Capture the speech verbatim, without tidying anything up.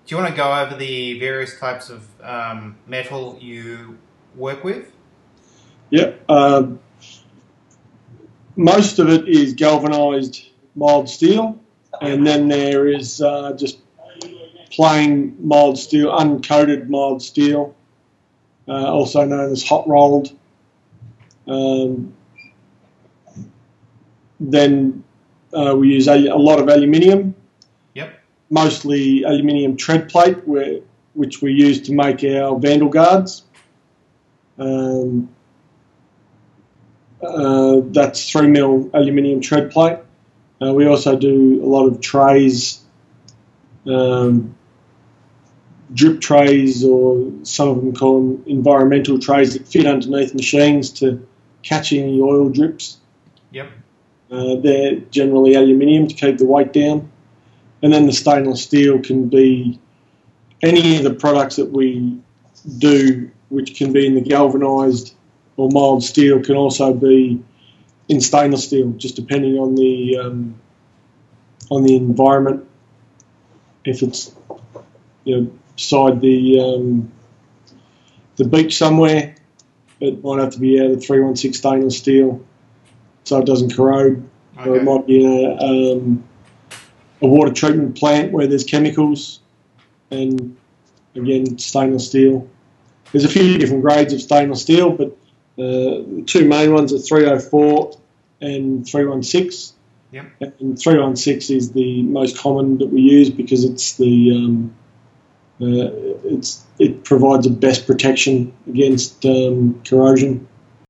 do you want to go over the various types of um, metal you work with? Yeah. Uh, most of it is galvanised mild steel, and then there is uh, just plain mild steel, uncoated mild steel, uh, also known as hot rolled. Um, then uh, we use a, a lot of aluminium. Yep. Mostly aluminium tread plate, where, which we use to make our vandal guards. Um, uh, that's three mil aluminium tread plate. Uh, we also do a lot of trays, um, drip trays, or some of them call them environmental trays that fit underneath machines to catch any oil drips. Yep. Uh, they're generally aluminium to keep the weight down. And then the stainless steel can be any of the products that we do, which can be in the galvanised or mild steel, can also be in stainless steel, just depending on the um, on the environment. If it's, you know, beside the um, the beach somewhere, it might have to be out of three one six stainless steel, so it doesn't corrode. Okay. Or it might be in a, um, a water treatment plant where there's chemicals, and again, stainless steel. There's a few different grades of stainless steel, but uh, the two main ones are three oh four and three one six. Yep. And three one six is the most common that we use because it's the um, uh, it's it provides the best protection against um, corrosion.